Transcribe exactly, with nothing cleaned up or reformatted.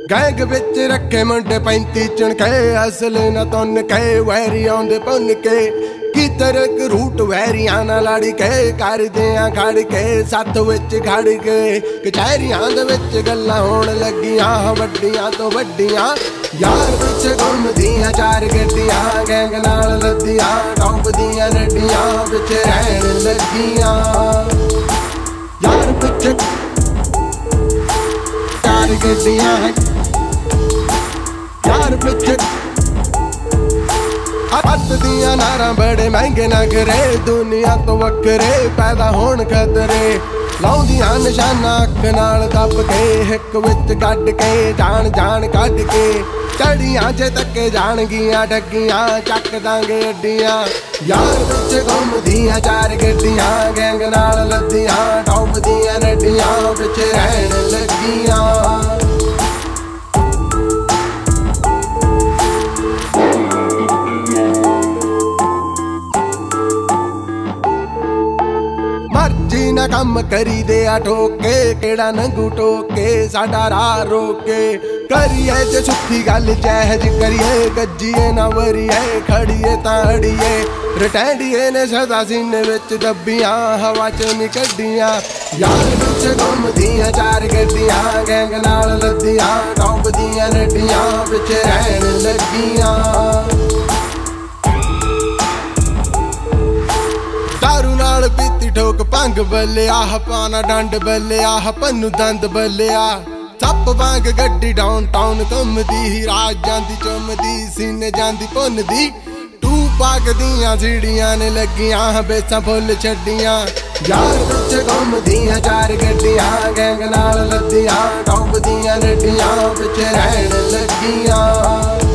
Gang बिच रखे मुंडे पैंती चणके असल न तुन के वैरी आउंदे पुन के की तरक रूट वैरियां ना लड़ के कर दियां खड़ के सत्थ विच खड़ के कचहरियां दे विच गल्लां होण लगियां वड्डियां तो वड्डियां यार पिछे घुमदियां चार गड्डियां गैंग नाल लद्दियां टॉप दियां नड्डियां पिछे रहण लगियां यार पिछे चार गड्डियां यार पिछे हथ दियां नारां बड़े महंगे नगरे दुनिया तो वक्रे पैदा होण खतरे लाउंदियां निशाना अख नाल दब के हिक विच गड्ड के जान जान कढ के चढ़ियां जे तके जाणगियां डगियां चक दांगे अड्डियां यार पिछे घुमदियां चार गड्डियां गैंग नाल लद्दियां टॉप दियां नड्डियां पिछे रहण लगियां मर्जी ना कम करी दे आ ठोके केड़ा नंगू टोके साडा राह रोके करिए जे सुखी गल चहज करिए गज्जिए ना वरिए खड़िए ताड़िए रटैंडिए ने सदा सीने विच दब्बियां हवा च निकड्डियां यार पिछे घुमदियां चार गड्डियां गैंग नाल लद्दियां टॉप दियां नड्डियां पिछे रहण लगियां दारू नाल पीती ठोक भंग बल्लिया पाना डंड बल्लिया पन्नू दंद बल्लिया सप वांग गड्डी डाउन टाउन घुमदी राज जांदी चुमदी सीने जांदी भुनदी टू पाक दियां सीढ़ियां ने लगियां बेसां फुल छड्डियां यार पिछे घुमदियां चार गड्डियां गैंग नाल लद्दियां टॉप दियां नड्डियां पिछे रहण लगियां।